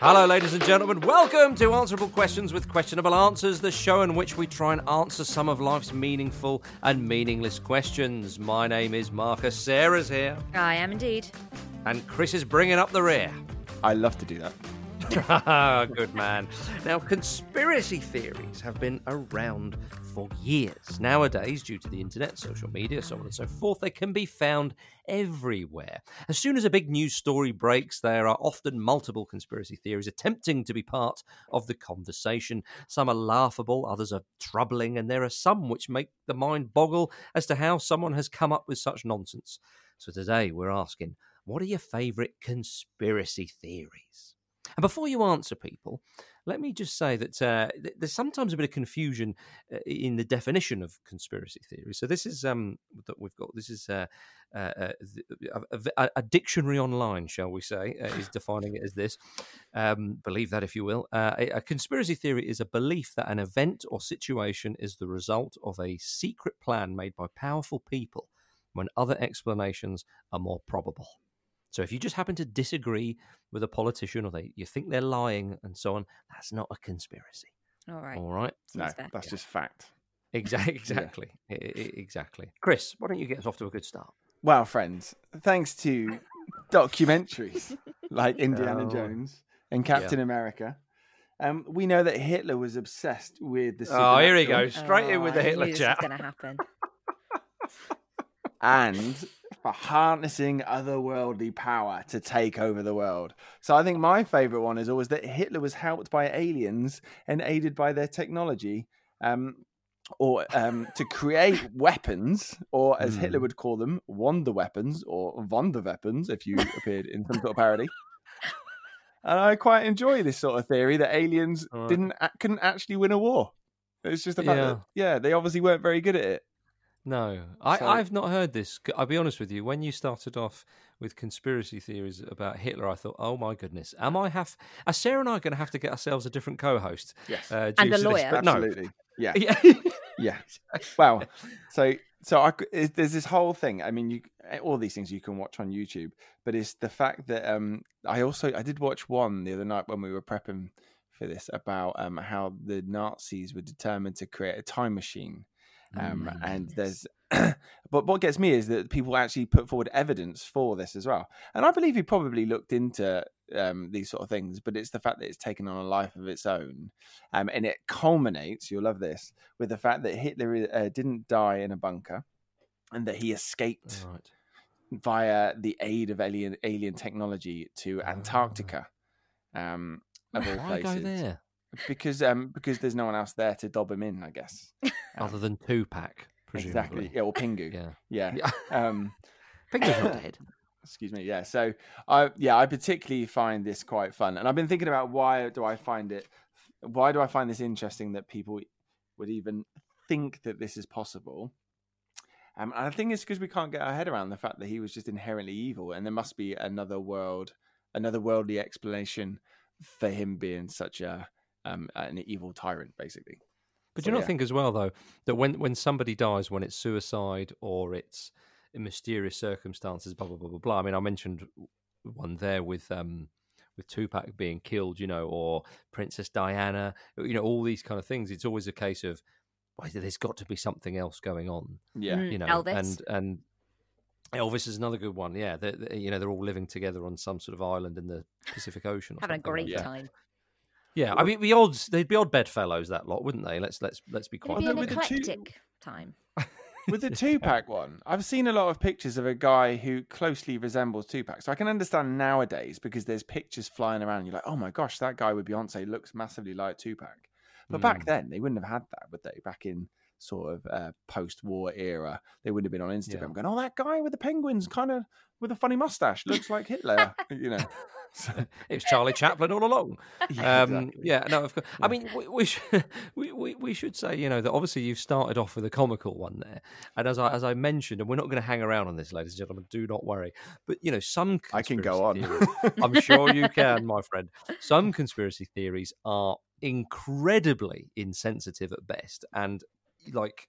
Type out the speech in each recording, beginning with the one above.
Hello, ladies and gentlemen. Welcome to Answerable Questions with Questionable Answers, the show in which we try and answer some of life's meaningful and meaningless questions. My name is Marcus. Sarah's here. I am indeed. And Chris is bringing up the rear. I love to do that. Good man. Now, conspiracy theories have been around for years. Nowadays, due to the internet, social media, so on and so forth, they can be found everywhere. As soon as a big news story breaks, there are often multiple conspiracy theories attempting to be part of the conversation. Some are laughable, others are troubling, and there are some which make the mind boggle as to how someone has come up with such nonsense. So today, we're asking, what are your favourite conspiracy theories? And before you answer, people, let me just say that there's sometimes a bit of confusion in the definition of conspiracy theory. So this is that we've got. This is a dictionary online, shall we say, is defining it as this. Believe that if you will. A conspiracy theory is a belief that an event or situation is the result of a secret plan made by powerful people when other explanations are more probable. So if you just happen to disagree with a politician or you think they're lying and so on, that's not a conspiracy. All right. All right? No, that's just fact. Exactly. Exactly. Chris, why don't you get us off to a good start? Well, friends, thanks to documentaries like Indiana Jones and Captain America, we know that Hitler was obsessed with the supernatural. Oh, here he goes. Straight in with the Hitler chat. It's going to happen. And for harnessing otherworldly power to take over the world. So I think my favourite one is always that Hitler was helped by aliens and aided by their technology to create weapons, or as Hitler would call them, wonder weapons or Wunderweapons, if you appeared in some sort of parody. And I quite enjoy this sort of theory that aliens couldn't actually win a war. It's just the fact that, they obviously weren't very good at it. No, I've not heard this. I'll be honest with you. When you started off with conspiracy theories about Hitler, I thought, oh my goodness, are Sarah and I going to have to get ourselves a different co-host? Yes. And a lawyer. Absolutely. No. Yeah. Yeah. Well, so there's this whole thing. I mean, all these things you can watch on YouTube, but it's the fact that I did watch one the other night when we were prepping for this about how the Nazis were determined to create a time machine. And there's but what gets me is that people actually put forward evidence for this as well, and I believe he probably looked into these sort of things, but it's the fact that it's taken on a life of its own, and it culminates, you'll love this, with the fact that Hitler didn't die in a bunker and that he escaped via the aid of alien technology to Antarctica, of all places. Why go there? Because there's no one else there to dob him in, I guess. Other than Tupac, presumably. Exactly. Yeah, or Pingu. Yeah. Pingu's not dead. Excuse me. Yeah. So I particularly find this quite fun, and I've been thinking about why do I find this interesting that people would even think that this is possible. And I think it's because we can't get our head around the fact that he was just inherently evil, and there must be another worldly explanation for him being such an evil tyrant, basically. But do you not think as well, though, that when somebody dies, when it's suicide or it's in mysterious circumstances, blah blah blah blah blah. I mean, I mentioned one there with Tupac being killed, or Princess Diana, all these kind of things. It's always a case of, well, there's got to be something else going on. Yeah, Elvis. and Elvis is another good one. Yeah, they're all living together on some sort of island in the Pacific Ocean, having a great time. Yeah, I mean, they'd be odd bedfellows, that lot, wouldn't they? Let's be quite. It'd be an eclectic time. With the Tupac one, I've seen a lot of pictures of a guy who closely resembles Tupac. So I can understand nowadays because there's pictures flying around. And you're like, oh my gosh, that guy with Beyonce looks massively like Tupac. But back then, they wouldn't have had that, would they? Back in sort of post-war era, they wouldn't have been on Instagram going, oh, that guy with the penguins, kind of with a funny mustache, looks like Hitler, So, it was Charlie Chaplin all along. Exactly. No, of course. I mean, we should say, that obviously you've started off with a comical one there, and as I mentioned, and we're not going to hang around on this, ladies and gentlemen, do not worry. But some I can go on. theories, I'm sure you can, my friend. Some conspiracy theories are incredibly insensitive at best, and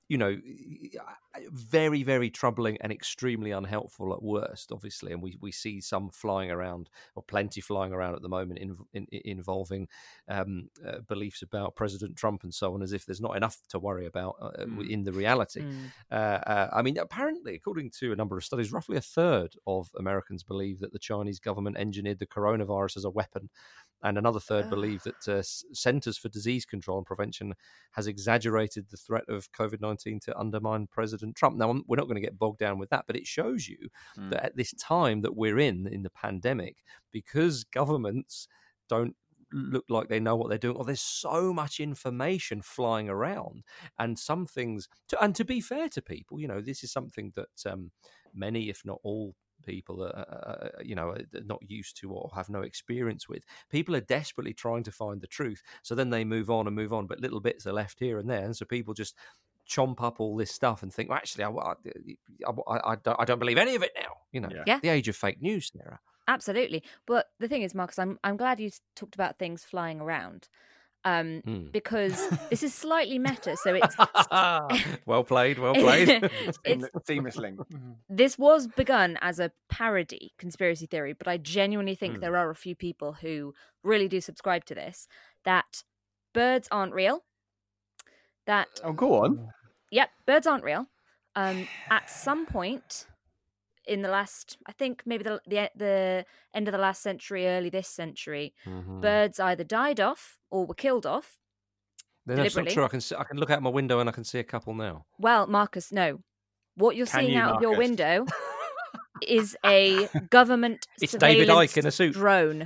very, very troubling and extremely unhelpful at worst, obviously. And we see some flying around, or plenty flying around at the moment, involving beliefs about President Trump and so on, as if there's not enough to worry about in the reality. I mean, apparently, according to a number of studies, roughly a third of Americans believe that the Chinese government engineered the coronavirus as a weapon. And another third believe that Centers for Disease Control and Prevention has exaggerated the threat of COVID-19 to undermine President Trump. Now, we're not going to get bogged down with that, but it shows you that at this time that we're in the pandemic, because governments don't look like they know what they're doing, or there's so much information flying around, and some things, and to be fair to people, this is something that many, if not all, people are not used to or have no experience with. People are desperately trying to find the truth, so then they move on, but little bits are left here and there, and so people just chomp up all this stuff and think, well, actually, I don't believe any of it now. The age of fake news, Sarah. Absolutely. But the thing is, Marcus, I'm glad you talked about things flying around. Because this is slightly meta, so it's well played. Seamless link. This was begun as a parody conspiracy theory, but I genuinely think there are a few people who really do subscribe to this, that birds aren't real. That go on. Yep, birds aren't real. At some point in the last, I think maybe the end of the last century, early this century, birds either died off or were killed off. That's not true. I can look out my window and I can see a couple now. Well, Marcus, no. What you're seeing out of your window is a government it's David Icke in a suit drone.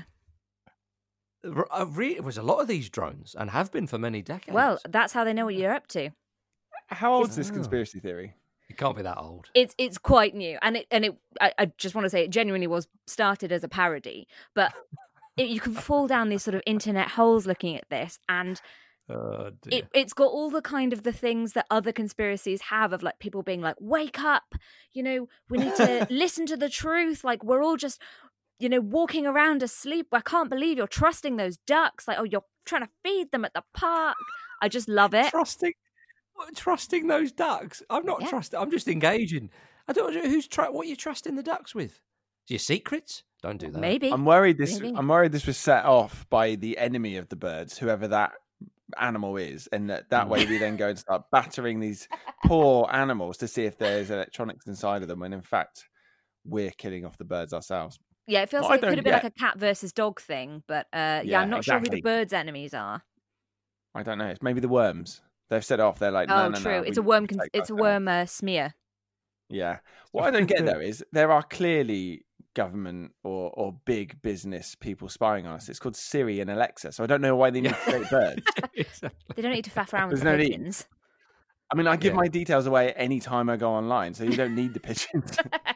It was a lot of these drones, and have been for many decades. Well, that's how they know what you're up to. How old is this conspiracy theory? It can't be that old. It's quite new, and I just want to say it genuinely was started as a parody, but you can fall down these sort of internet holes looking at this, and it's got all the kind of the things that other conspiracies have, of like people being like, wake up, we need to listen to the truth, like we're all just walking around asleep. I can't believe you're trusting those ducks, like, oh, you're trying to feed them at the park. I just love it. Trusting those ducks. I'm not trusting. I'm just engaging. I don't know what you're trusting the ducks with. Your secrets? Don't do that. Maybe. I'm worried this was set off by the enemy of the birds, whoever that animal is, and that way we then go and start battering these poor animals to see if there's electronics inside of them, when in fact we're killing off the birds ourselves. Yeah, it feels like it could have been like a cat versus dog thing, but I'm not sure who the birds' enemies are. I don't know. It's maybe the worms. They've set off. They're like, no. True. It's a worm. It's a worm smear. Yeah. What I don't get though is there are clearly government or big business people spying on us. It's called Siri and Alexa. So I don't know why they need to create birds. They don't need to faff around with There's the no pigeons. I mean, I give my details away any time I go online, so you don't need the pigeons.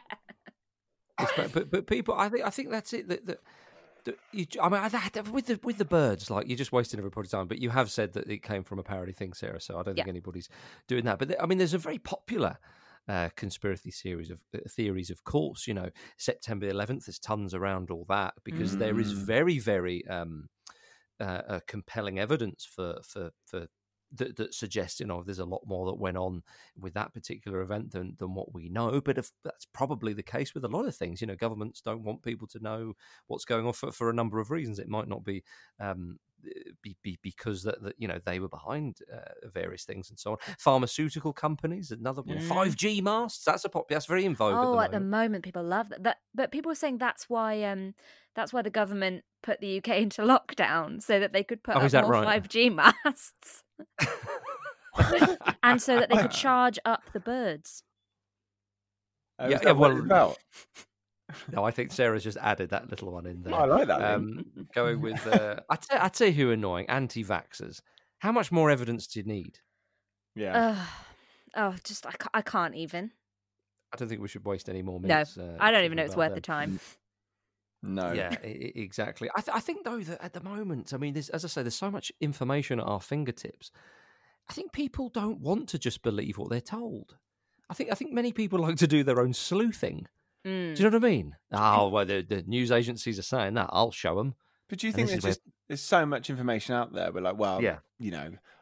But people, I think that's it. With the birds, like, you're just wasting everybody's time. But you have said that it came from a parody thing, Sarah. So I don't think anybody's doing that. But there's a very popular conspiracy theories, of course. September 11th. There's tons around all that, because there is very, very compelling evidence for that suggests there's a lot more that went on with that particular event than what we know. But if that's probably the case with a lot of things. Governments don't want people to know what's going on for a number of reasons. It might not be because that they were behind various things and so on. Pharmaceutical companies, another one. 5G masts, that's very in vogue. At the moment people love that. But people were saying that's why the government put the UK into lockdown, so that they could put up more 5G masts. And so that they could charge up the birds. Well, no, I think Sarah's just added that little one in there. I like that. Going with, I'd say who are annoying, anti-vaxxers. How much more evidence do you need? Yeah. I can't even. I don't think we should waste any more minutes. No, I don't even know it's worth the time. No. Yeah, exactly. I think, though, that at the moment, as I say, there's so much information at our fingertips. I think people don't want to just believe what they're told. I think many people like to do their own sleuthing. Do you know what I mean? Oh, well, the news agencies are saying that. I'll show them. But do you think there's so much information out there? We're like, well,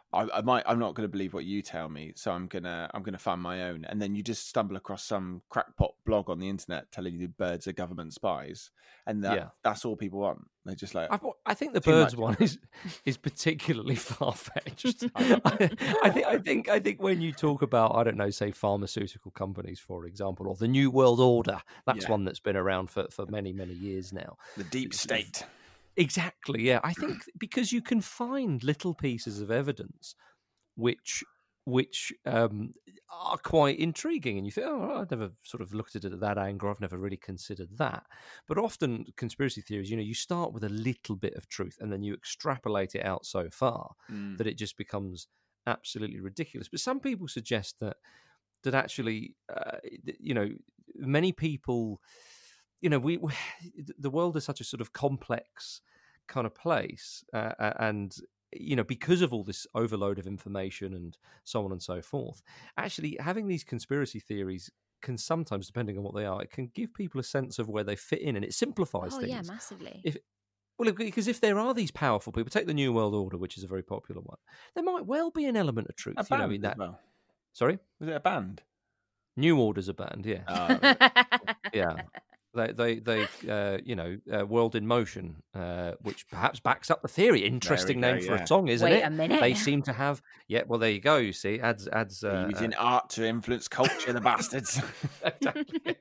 I'm not going to believe what you tell me, so I'm gonna find my own. And then you just stumble across some crackpot blog on the internet telling you birds are government spies, and that's all people want. They're just like, I think the birds one is particularly far fetched. I think when you talk about, I don't know, say pharmaceutical companies, for example, or the New World Order, that's one that's been around for many, many years now. The deep state. Exactly, yeah. I think because you can find little pieces of evidence which are quite intriguing, and you think, oh, I've never sort of looked at it at that angle. I've never really considered that. But often conspiracy theories, you start with a little bit of truth, and then you extrapolate it out so far that it just becomes absolutely ridiculous. But some people suggest that actually, many people. The world is such a sort of complex kind of place, and because of all this overload of information and so on and so forth, actually having these conspiracy theories can sometimes, depending on what they are, it can give people a sense of where they fit in, and it simplifies things. Oh yeah, massively. Because if there are these powerful people, take the New World Order, which is a very popular one, there might well be an element of truth. In that. Well. Sorry, was it a band? New Order's a band, yeah. Yeah. They World in Motion, which perhaps backs up the theory. Interesting name for a song, isn't it? Wait a minute. They seem to have. Yeah, well, there you go. You see, adds. Using art to influence culture, the bastards. Exactly.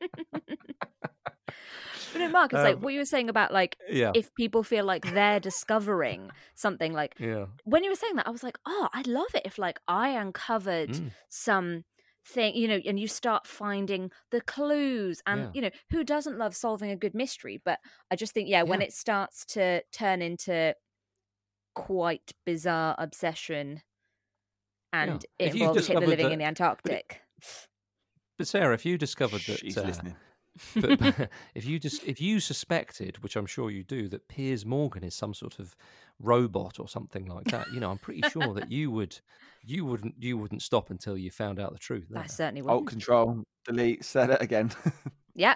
But no, Mark, it's like what you were saying about if people feel like they're discovering something. When you were saying that, I was like, oh, I'd love it if I uncovered some thing, and you start finding the clues, and who doesn't love solving a good mystery? But I just think when it starts to turn into quite bizarre obsession, and it involves Hitler living in the Antarctic. But Sarah, if you discovered that she's listening. but if you suspected, which I'm sure you do, that Piers Morgan is some sort of robot or something like that, I'm pretty sure that you wouldn't stop until you found out the truth. I certainly wouldn't. Alt Control Delete, said it again. Yeah,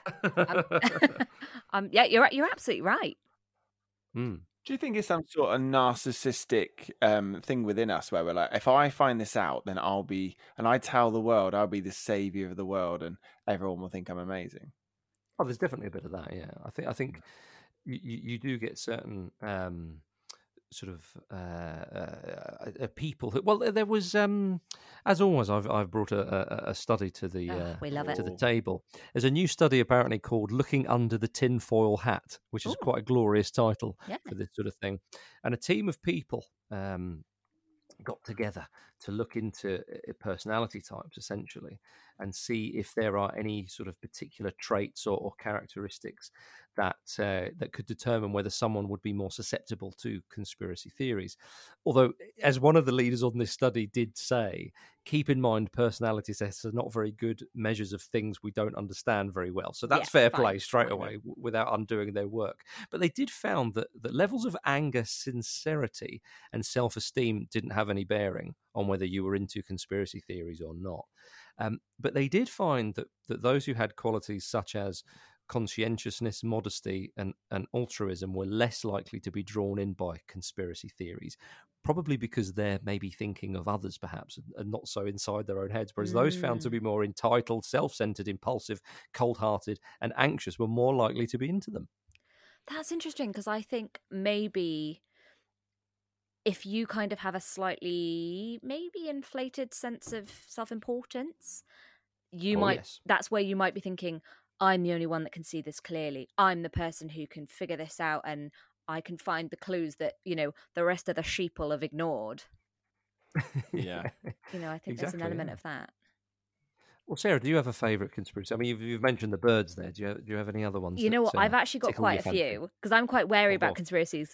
you're absolutely right. Do you think it's some sort of narcissistic thing within us where we're like, if I find this out, then I tell the world, I'll be the savior of the world, and everyone will think I'm amazing? Oh, there's definitely a bit of that. Yeah, I think you do get certain sort of people who, well, there was as always, I've brought a study to the we love it. to the table. There's a new study apparently called "Looking Under the Tinfoil Hat," which is quite a glorious title for this sort of thing. And a team of people got together to look into personality types, essentially, and see if there are any sort of particular traits or characteristics that could determine whether someone would be more susceptible to conspiracy theories. Although, as one of the leaders on this study did say, keep in mind personality tests are not very good measures of things we don't understand very well. So that's fair play straight away without undoing their work. But they did found that levels of anger, sincerity, and self-esteem didn't have any bearing on whether you were into conspiracy theories or not. But they did find that those who had qualities such as conscientiousness, modesty, and altruism were less likely to be drawn in by conspiracy theories, probably because they're maybe thinking of others, perhaps, and not so inside their own heads. Whereas those found to be more entitled, self-centered, impulsive, cold-hearted, and anxious were more likely to be into them. That's interesting, because I think maybe if you kind of have a slightly maybe inflated sense of self-importance, that's where you might be thinking, I'm the only one that can see this clearly. I'm the person who can figure this out, and I can find the clues that, the rest of the sheeple have ignored. Yeah. I think there's an element of that. Well, Sarah, do you have a favourite conspiracy? I mean, you've mentioned the birds there. Do you have any other ones? You know what? I've actually got quite a few, because I'm quite wary about conspiracy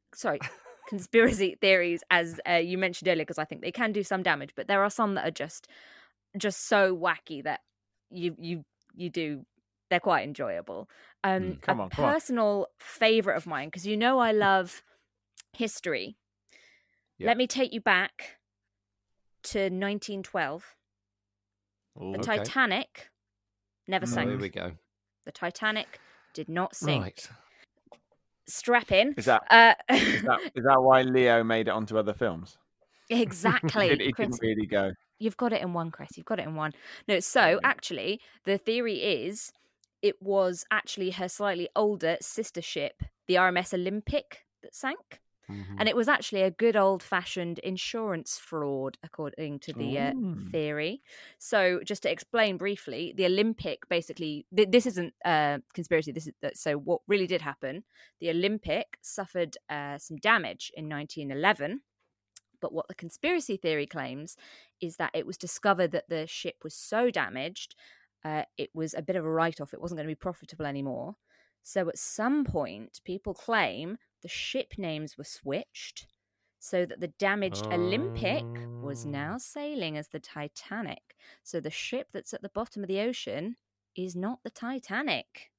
theories, as you mentioned earlier, because I think they can do some damage. But there are some that are just so wacky that you do. They're quite enjoyable. Personal favourite of mine, because I love history. Yep. Let me take you back to 1912. The Titanic never sank. There we go. The Titanic did not sink. Right. Strap in. Is that why Leo made it onto other films? Exactly. It didn't really go. You've got it in one, Chris. You've got it in one. No, so actually, the theory is it was actually her slightly older sister ship, the RMS Olympic, that sank. And it was actually a good old-fashioned insurance fraud, according to the theory. So just to explain briefly, the Olympic basically... This isn't a conspiracy. So what really did happen, the Olympic suffered some damage in 1911. But what the conspiracy theory claims is that it was discovered that the ship was so damaged, it was a bit of a write-off. It wasn't going to be profitable anymore. So at some point, people claim the ship names were switched so that the damaged Olympic was now sailing as the Titanic. So the ship that's at the bottom of the ocean is not the Titanic.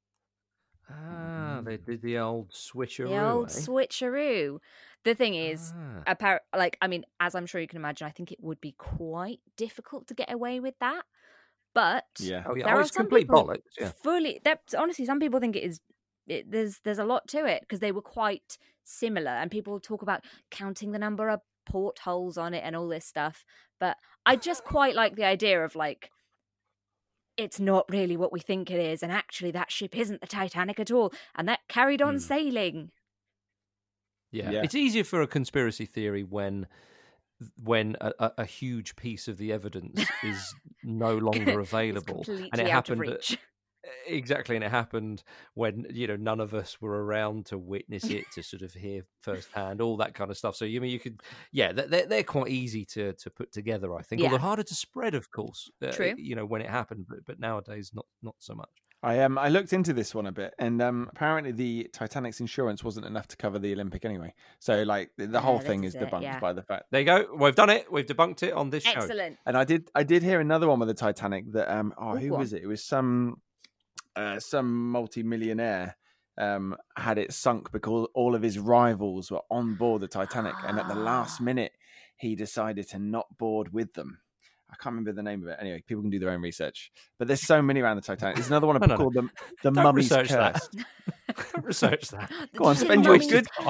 They did the old switcheroo. The old switcheroo. The thing is, as I'm sure you can imagine, I think it would be quite difficult to get away with that. But there are some people bollocks, honestly, some people think it is. There's a lot to it because they were quite similar, and people talk about counting the number of portholes on it and all this stuff. But I just quite like the idea of it's not really what we think it is, and actually that ship isn't the Titanic at all, and that carried on sailing. Yeah, it's easier for a conspiracy theory when a huge piece of the evidence is no longer available, and it happened. Exactly, and it happened when none of us were around to witness it, to sort of hear firsthand, all that kind of stuff. So you could, they're quite easy to put together, I think. Although harder to spread, of course. True. When it happened, but nowadays not so much. I looked into this one a bit, and apparently the Titanic's insurance wasn't enough to cover the Olympic anyway. So the whole thing is debunked by the fact. There you go. We've done it. We've debunked it on this show. Excellent. And I did hear another one with the Titanic that who was it? It was some multi-millionaire had it sunk because all of his rivals were on board the Titanic, and at the last minute he decided to not board with them. I can't remember the name of it. Anyway, people can do their own research. But there's so many around the Titanic. There's another one called the Mummy's Curse. Don't research that. Go on, spend your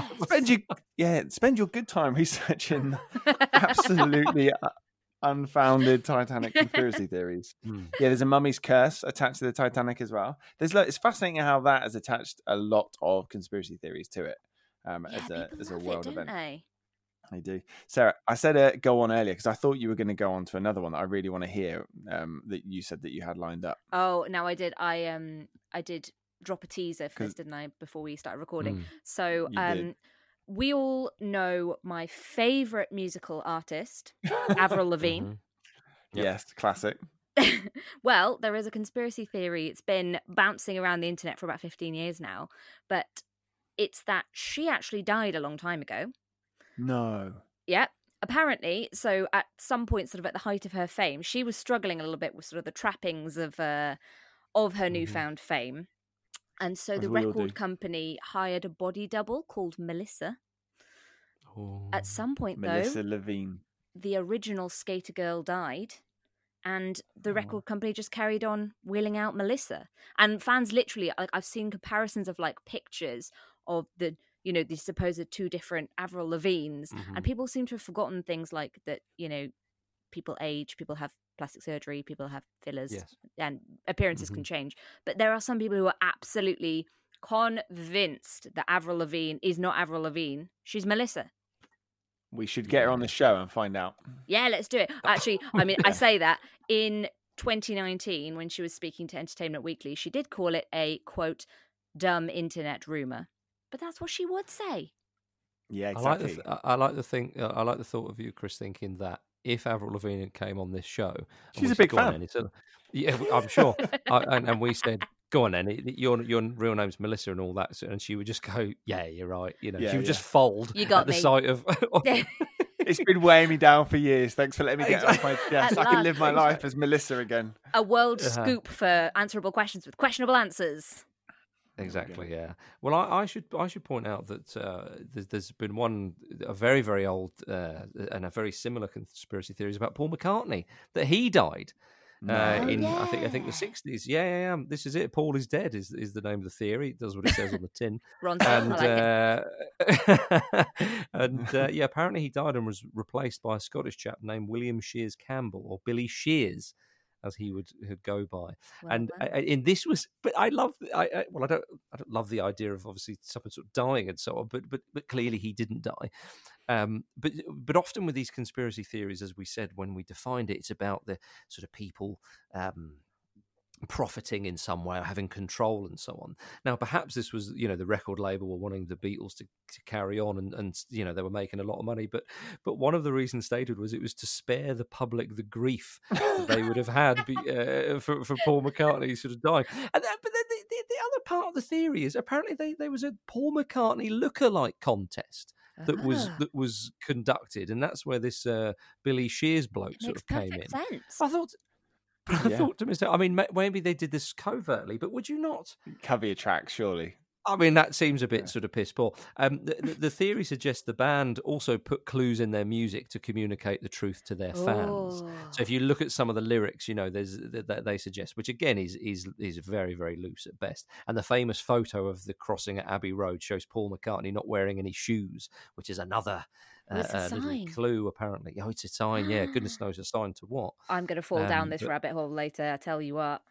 good time researching absolutely unfounded Titanic conspiracy theories. Yeah, there's a Mummy's Curse attached to the Titanic as well. It's fascinating how that has attached a lot of conspiracy theories to it as a world event. They do. Sarah, I said go on earlier because I thought you were going to go on to another one that I really want to hear that you said that you had lined up. Oh, no, I did. I did drop a teaser for this, didn't I, before we started recording? So we all know my favourite musical artist, Avril Lavigne. Yep. Yes, classic. Well, there is a conspiracy theory. It's been bouncing around the internet for about 15 years now, but it's that she actually died a long time ago. No. Yeah, apparently. So at some point, sort of at the height of her fame, she was struggling a little bit with sort of the trappings of her newfound fame. And so the record company hired a body double called Melissa. At some point, Melissa Lavigne. The original skater girl died, and the record company just carried on wheeling out Melissa. And fans literally, I've seen comparisons of pictures of the supposed two different Avril Lavignes, and people seem to have forgotten things like that. People age, people have plastic surgery, people have fillers, and appearances can change. But there are some people who are absolutely convinced that Avril Lavigne is not Avril Lavigne. She's Melissa. We should get her on the show and find out. Yeah, let's do it. Actually, I mean, I say that in 2019, when she was speaking to Entertainment Weekly, she did call it a, quote, dumb internet rumor. But that's what she would say. Yeah, exactly. I like the thought of you, Chris, thinking that if Avril Lavigne came on this show, she's a big fan. Yeah, I'm sure. And we said, "Go on, then. Your real name's Melissa and all that," and she would just go, "Yeah, you're right." She would just fold at the sight of. It's been weighing me down for years. Thanks for letting me get off my chest. I can live my life as Melissa again. A world scoop for answerable questions with questionable answers. Exactly. Yeah. Well, I should point out that there's been a very, very old and a very similar conspiracy theories about Paul McCartney, that he died I think the 60s. Yeah. This is it. Paul is dead is the name of the theory. It does what it says on the tin. Ron, apparently he died and was replaced by a Scottish chap named William Shears Campbell, or Billy Shears, as he would go by. And this was, but I love. I don't love the idea of obviously someone sort of dying and so on. But clearly he didn't die. But often with these conspiracy theories, as we said when we defined it, it's about the sort of people profiting in some way or having control and so on. Now, perhaps this was, the record label were wanting the Beatles to carry on and they were making a lot of money. But one of the reasons stated was it was to spare the public the grief that they would have had for Paul McCartney sort of dying. But then the other part of the theory is apparently there was a Paul McCartney lookalike contest that was conducted, and that's where this Billy Shears bloke sort of came in. Sense. I thought to myself, I mean, maybe they did this covertly, but would you not cover your tracks? Surely. I mean, that seems a bit sort of piss poor. The theory suggests the band also put clues in their music to communicate the truth to their fans. So if you look at some of the lyrics, they suggest, which again is very, very loose at best. And the famous photo of the crossing at Abbey Road shows Paul McCartney not wearing any shoes, which is another little clue, apparently. Oh, it's a sign. Yeah, goodness knows a sign to what. I'm going to fall down this rabbit hole later. I tell you what.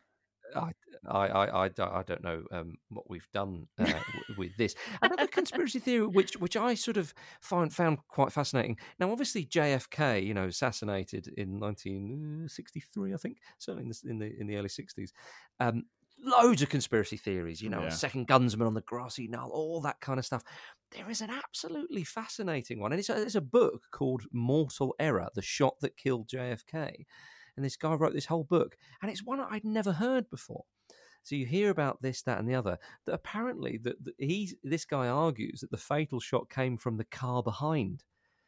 I don't know what we've done with this. Another conspiracy theory, which I sort of found quite fascinating. Now, obviously, JFK, assassinated in 1963, I think, certainly in the early 60s. Loads of conspiracy theories, a second gunsman on the grassy knoll, all that kind of stuff. There is an absolutely fascinating one, and it's a book called Mortal Error: The Shot That Killed JFK. And this guy wrote this whole book, and it's one I'd never heard before. So you hear about this, that, and the other. That apparently, this guy argues that the fatal shot came from the car behind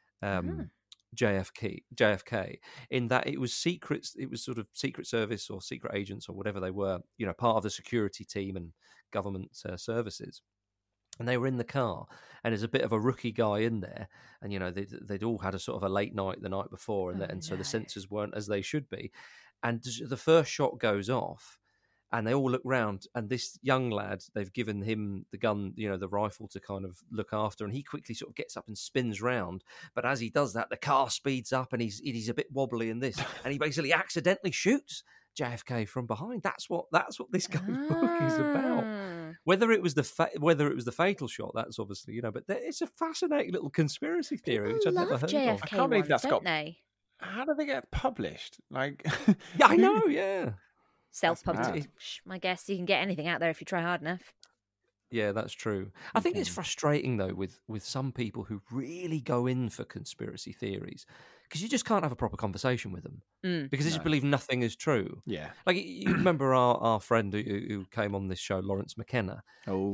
JFK, in that it was secrets. It was sort of Secret Service or secret agents or whatever they were, part of the security team and government services. And they were in the car, and there's a bit of a rookie guy in there, and they'd all had a sort of a late night the night before, so the sensors weren't as they should be. And the first shot goes off, and they all look round, and this young lad, they've given him the gun, the rifle to kind of look after, and he quickly sort of gets up and spins round. But as he does that, the car speeds up, and he's a bit wobbly in this, and he basically accidentally shoots JFK from behind. That's what this guy's book is about. Whether it was the fatal shot, that's obviously but it's a fascinating little conspiracy theory which I've never heard JFK of. I can't believe that's got. They? How do they get published? Like, yeah, I know. Yeah, self-published. I guess you can get anything out there if you try hard enough. Yeah, that's true. I think it's frustrating though with some people who really go in for conspiracy theories, because you just can't have a proper conversation with them because they just believe nothing is true. Yeah, like you remember our friend who came on this show, Lawrence McKenna. Oh,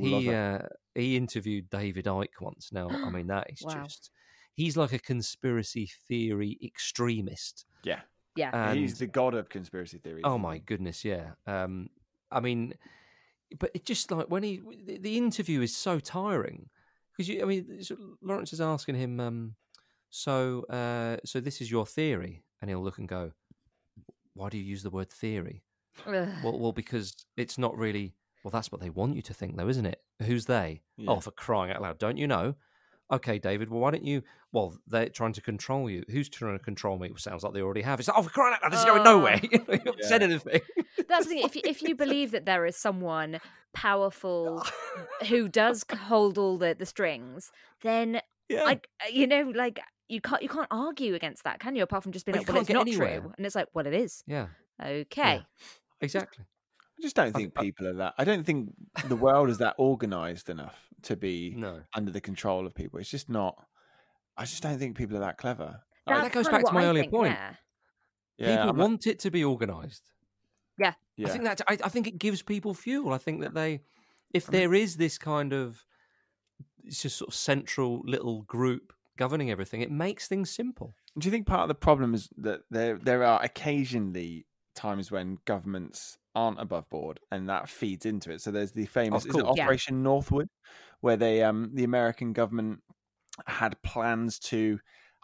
he interviewed David Icke once. Now, I mean, that is just he's like a conspiracy theory extremist. Yeah, yeah, he's the god of conspiracy theories. Oh my goodness, yeah. I mean. But it's just like when the interview is so tiring because Lawrence is asking him, so this is your theory, and he'll look and go, why do you use the word theory? well, because it's not really. Well, that's what they want you to think, though, isn't it? Who's they? Yeah. Oh, for crying out loud! Don't you know? Okay, David. Well, why don't you? Well, they're trying to control you. Who's trying to control me? Well, sounds like they already have. It's like, oh, for crying out loud! This is going nowhere. You haven't said anything. That's the thing. If you believe that there is someone powerful who does hold all the strings, then you can't argue against that, can you? Apart from just being like, well, it's not true, and it's like, well, it is. Yeah. Okay. Yeah. Exactly. I just don't think people are that. I don't think the world is that organised enough to be under the control of people. It's just not. I just don't think people are that clever. That goes back to my earlier point. Yeah. People want it to be organised. Yeah. I think it gives people fuel. I think that if there is this kind of, it's just sort of central little group governing everything, it makes things simple. Do you think part of the problem is that there are occasionally times when governments aren't above board, and that feeds into it? So there's the famous Operation Northwood, where they the American government had plans to,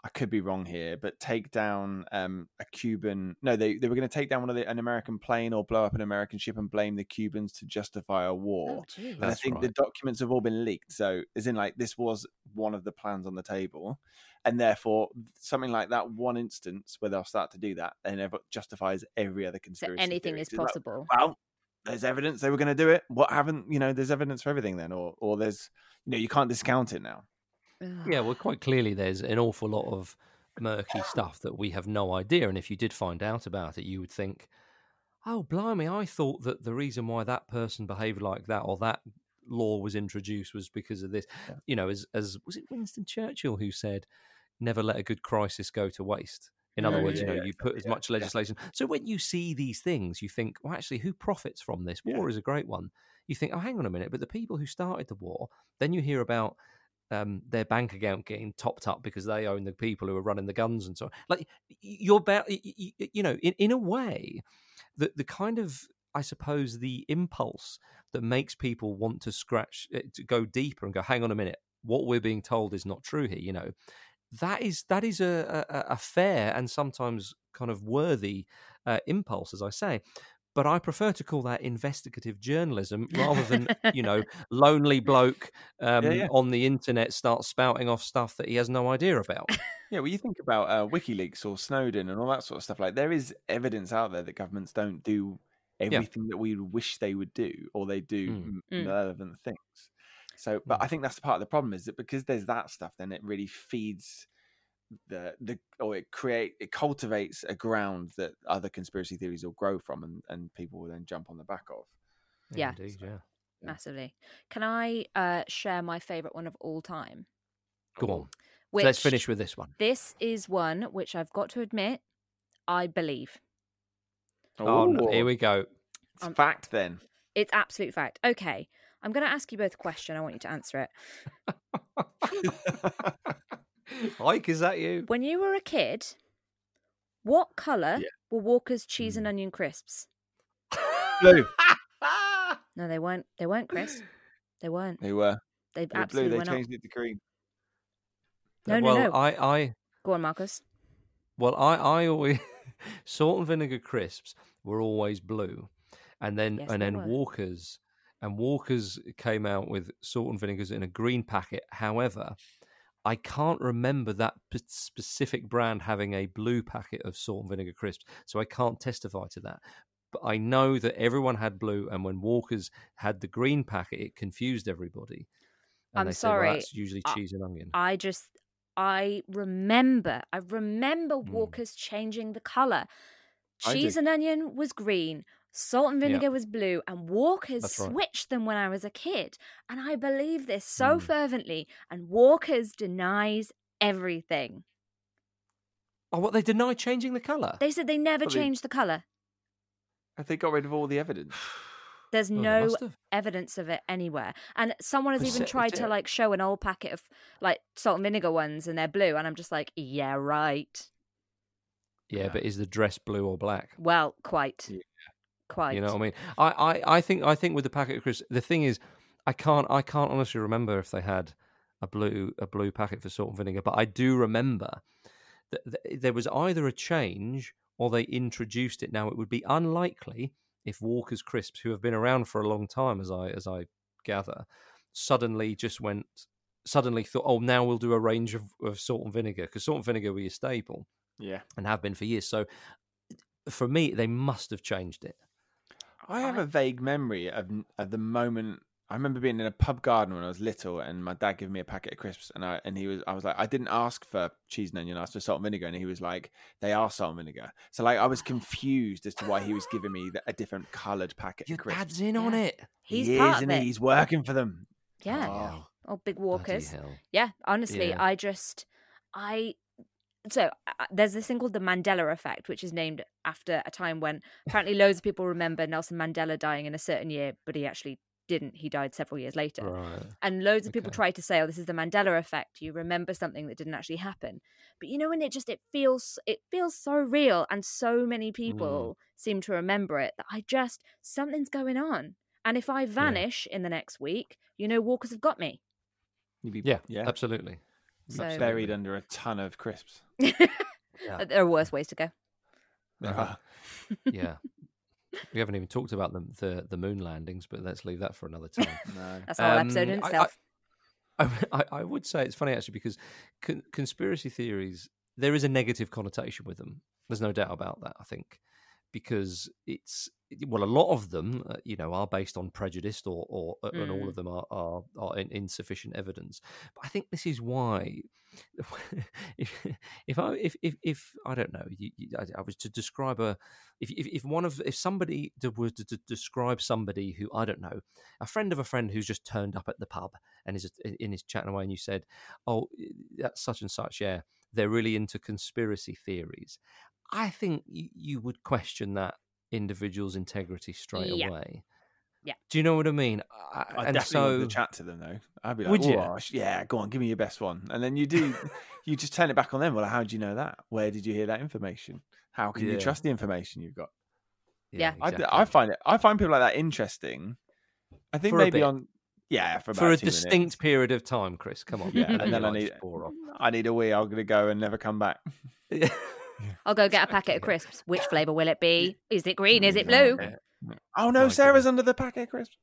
I could be wrong here, but take down a Cuban. No, they were going to take down an American plane or blow up an American ship and blame the Cubans to justify a war. Oh, and I think the documents have all been leaked. So, as in, like, this was one of the plans on the table, and therefore something like that one instance where they'll start to do that, and it justifies every other conspiracy. So anything theory. is possible. Like, well, there's evidence they were going to do it. What haven't? There's evidence for everything then, or there's, you can't discount it now. Yeah, well, quite clearly there's an awful lot of murky stuff that we have no idea. And if you did find out about it, you would think, oh, blimey, I thought that the reason why that person behaved like that or that law was introduced was because of this. Yeah. As was it Winston Churchill who said, never let a good crisis go to waste. In other words, you put as much legislation. Yeah. So when you see these things, you think, well, actually, who profits from this? War is a great one. You think, oh, hang on a minute. But the people who started the war, then you hear about their bank account getting topped up because they own the people who are running the guns and so on. Like, you're about, in a way, the kind of, I suppose, the impulse that makes people want to to go deeper and go, hang on a minute, what we're being told is not true here. That is a fair and sometimes kind of worthy impulse, as I say. But I prefer to call that investigative journalism rather than, lonely bloke on the internet starts spouting off stuff that he has no idea about. Yeah, well, you think about WikiLeaks or Snowden and all that sort of stuff. Like, there is evidence out there that governments don't do everything that we wish they would do, or they do relevant things. So, but I think that's part of the problem, is that because there's that stuff, then it really feeds it cultivates a ground that other conspiracy theories will grow from, and people will then jump on the back of. Yeah, indeed, massively. Can I share my favorite one of all time? Go on. So let's finish with this one. This is one which I've got to admit, I believe. Oh, no, here we go. It's fact then. It's absolute fact. Okay, I'm going to ask you both a question. I want you to answer it. Ike, is that you? When you were a kid, what colour were Walker's cheese and onion crisps? Blue. No, they weren't. They weren't, Chris. They weren't. They were. They absolutely blue. were They changed it to green. No. I Go on, Marcus. Well, I always salt and vinegar crisps were always blue, and then Walker's came out with salt and vinegars in a green packet. However, I can't remember that specific brand having a blue packet of salt and vinegar crisps, so I can't testify to that. But I know that everyone had blue, and when Walker's had the green packet, it confused everybody. And I'm they sorry. Said, well, that's usually cheese and onion. I remember Walker's changing the colour. Cheese and onion was green, salt and vinegar was blue, and Walker's switched them when I was a kid. And I believe this so fervently. And Walker's denies everything. Oh, what? They deny changing the colour? They said they never changed the colour. Have they got rid of all the evidence? There's no evidence of it anywhere. And someone has even tried to show an old packet of salt and vinegar ones, and they're blue. And I'm just like, yeah, right. Yeah, but is the dress blue or black? Well, quite. Yeah. Quite. You know what I mean? I think with the packet of crisps, the thing is, I can't honestly remember if they had a blue packet for salt and vinegar, but I do remember that there was either a change or they introduced it. Now, it would be unlikely if Walker's crisps, who have been around for a long time, as I gather, suddenly thought, oh, now we'll do a range of salt and vinegar, because salt and vinegar were your staple, and have been for years. So for me, they must have changed it. I have a vague memory of the moment. I remember being in a pub garden when I was little, and my dad gave me a packet of crisps, and I was like, I didn't ask for cheese and onion, I asked for salt and vinegar, and he was like, they are salt and vinegar. So I was confused as to why he was giving me a different coloured packet of crisps. Your dad's in on it. He's part of it. He's working for them. Yeah. Oh, big Walkers. Yeah, honestly, So there's this thing called the Mandela effect, which is named after a time when apparently loads of people remember Nelson Mandela dying in a certain year, but he actually didn't. He died several years later. Right. And loads of people try to say, oh, this is the Mandela effect. You remember something that didn't actually happen. But when it feels so real, and so many people seem to remember it, that something's going on. And if I vanish in the next week, Walkers have got me. Yeah, absolutely. So buried under a ton of crisps. There are worse ways to go. Yeah. We haven't even talked about the moon landings, but let's leave that for another time. No. That's a whole episode in itself. I would say it's funny, actually, because conspiracy theories, there is a negative connotation with them. There's no doubt about that, I think, because a lot of them, are based on prejudice and all of them are insufficient evidence. But I think this is why, if I don't know, I was to describe if somebody was to describe somebody who, I don't know, a friend of a friend who's just turned up at the pub and is chatting away, and you said, "Oh, that's such and such, yeah, they're really into conspiracy theories," I think you would question that individual's integrity straight away. Yeah. Do you know what I mean? I definitely want to chat to them, though. I'd be like, would you? Yeah, go on, give me your best one. And then you just turn it back on them. Well, how do you know that? Where did you hear that information? How can you trust the information you've got? Yeah. Exactly. I find people like that interesting. I think maybe for a distinct period of time, Chris. Come on. Yeah, and then I need a wee. I'm going to go and never come back. I'll go get a packet of crisps. Which flavour will it be? Is it green? Is it blue? Oh no, Sarah's under the packet of crisps.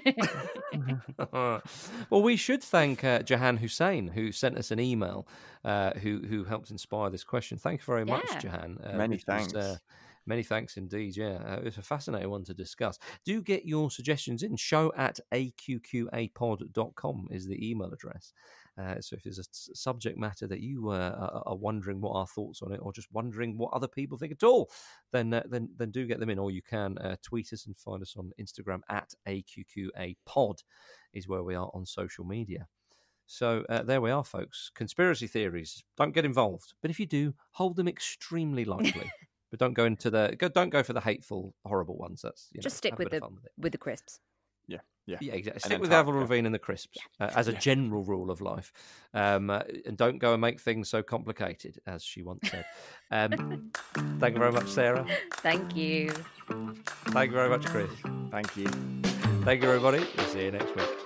Well, we should thank Jahan Hussein, who sent us an email, who helped inspire this question. Thank you very much, Jahan. Many thanks. Many thanks indeed, yeah. It's a fascinating one to discuss. Do get your suggestions in. show@aqqapod.com is the email address. So if there's a subject matter that you are wondering what our thoughts on it, or just wondering what other people think at all, then do get them in. Or you can tweet us and find us on Instagram @AQQApod is where we are on social media. So there we are, folks. Conspiracy theories, don't get involved. But if you do, hold them extremely lightly. But don't go for the hateful, horrible ones. Just stick with the crisps. Yeah, exactly. Stick with Avril Lavigne and the crisps as a general rule of life, and don't go and make things so complicated, as she once said. Thank you very much, Sarah. Thank you. Thank you very much, Chris. Thank you. Thank you, everybody. We'll see you next week.